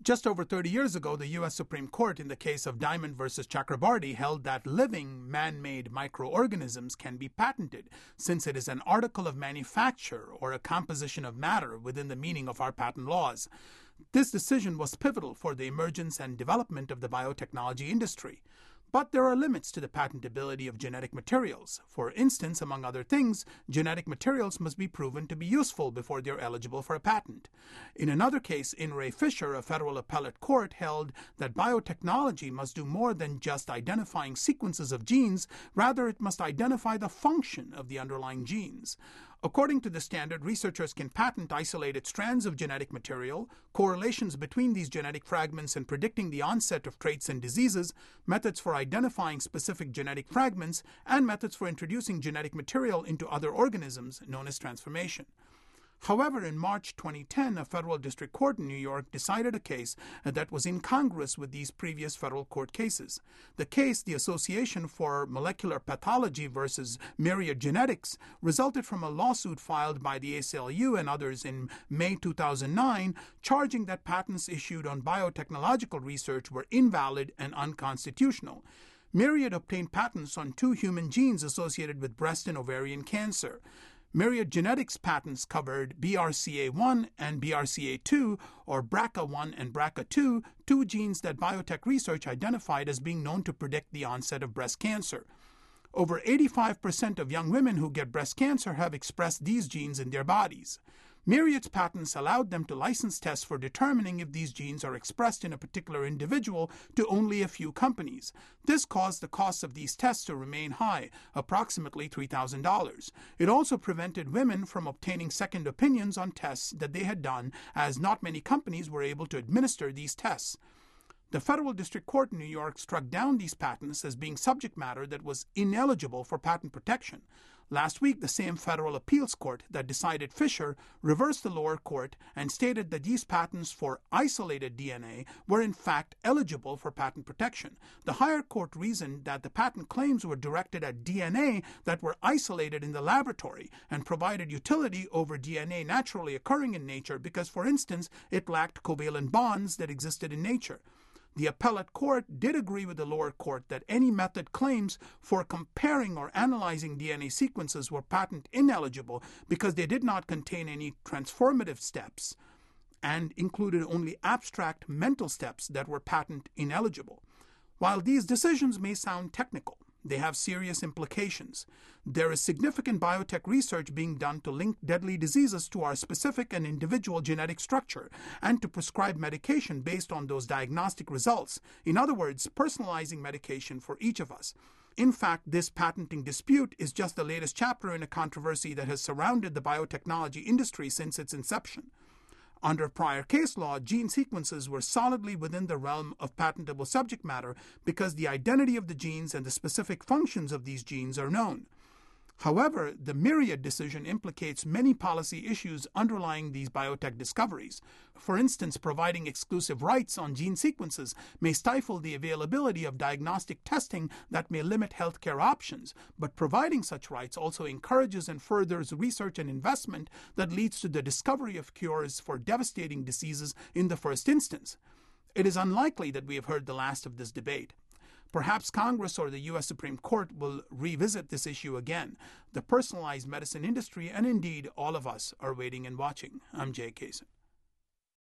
Just over 30 years ago, the U.S. Supreme Court, in the case of Diamond versus Chakrabarty, held that living man-made microorganisms can be patented, since it is an article of manufacture or a composition of matter within the meaning of our patent laws. This decision was pivotal for the emergence and development of the biotechnology industry. But there are limits to the patentability of genetic materials. For instance, among other things, genetic materials must be proven to be useful before they are eligible for a patent. In another case, In re Fisher, a federal appellate court held that biotechnology must do more than just identifying sequences of genes, rather it must identify the function of the underlying genes. According to the standard, researchers can patent isolated strands of genetic material, correlations between these genetic fragments and predicting the onset of traits and diseases, methods for identifying specific genetic fragments, and methods for introducing genetic material into other organisms, known as transformation. However, in March 2010, a federal district court in New York decided a case that was incongruous with these previous federal court cases. The case, the Association for Molecular Pathology versus Myriad Genetics, resulted from a lawsuit filed by the ACLU and others in May 2009, charging that patents issued on biotechnological research were invalid and unconstitutional. Myriad obtained patents on 2 human genes associated with breast and ovarian cancer. Myriad Genetics patents covered BRCA1 and BRCA2, or BRCA1 and BRCA2, 2 genes that biotech research identified as being known to predict the onset of breast cancer. Over 85% of young women who get breast cancer have expressed these genes in their bodies. Myriad's patents allowed them to license tests for determining if these genes are expressed in a particular individual to only a few companies. This caused the cost of these tests to remain high, approximately $3,000. It also prevented women from obtaining second opinions on tests that they had done, as not many companies were able to administer these tests. The federal district court in New York struck down these patents as being subject matter that was ineligible for patent protection. Last week, the same federal appeals court that decided Fisher reversed the lower court and stated that these patents for isolated DNA were in fact eligible for patent protection. The higher court reasoned that the patent claims were directed at DNA that were isolated in the laboratory and provided utility over DNA naturally occurring in nature because, for instance, it lacked covalent bonds that existed in nature. The appellate court did agree with the lower court that any method claims for comparing or analyzing DNA sequences were patent ineligible because they did not contain any transformative steps and included only abstract mental steps that were patent ineligible. While these decisions may sound technical, they have serious implications. There is significant biotech research being done to link deadly diseases to our specific and individual genetic structure and to prescribe medication based on those diagnostic results. In other words, personalizing medication for each of us. In fact, this patenting dispute is just the latest chapter in a controversy that has surrounded the biotechnology industry since its inception. Under prior case law, gene sequences were solidly within the realm of patentable subject matter because the identity of the genes and the specific functions of these genes are known. However, the Myriad decision implicates many policy issues underlying these biotech discoveries. For instance, providing exclusive rights on gene sequences may stifle the availability of diagnostic testing that may limit healthcare options, but providing such rights also encourages and furthers research and investment that leads to the discovery of cures for devastating diseases in the first instance. It is unlikely that we have heard the last of this debate. Perhaps Congress or the U.S. Supreme Court will revisit this issue again. The personalized medicine industry, and indeed all of us, are waiting and watching. I'm Jay Kaysen.